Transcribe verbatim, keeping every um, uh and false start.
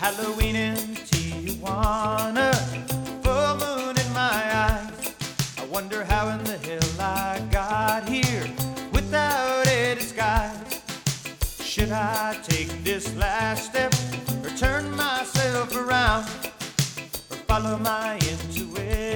Halloween in Tijuana, full moon in my eyes. I wonder how in the hell I got here without a disguise. Should I take this last step or turn myself around or follow my intuition?